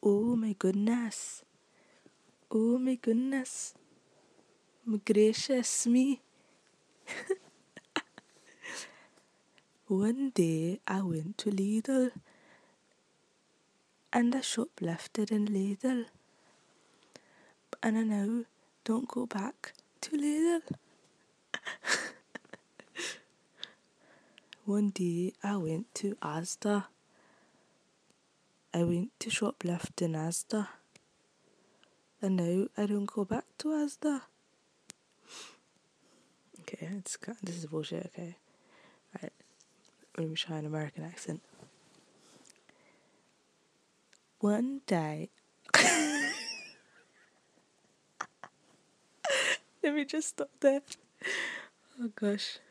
Oh my goodness. Oh my goodness. My gracious me. One day I went to Lidl and I shoplifted in Lidl. And I now don't go back to Lidl. One day I went to Asda. I went to shoplift in Asda. And now I don't go back to Asda. Okay, this is bullshit, okay. Right, let me try an American accent. One day... Let me just stop there. Oh gosh.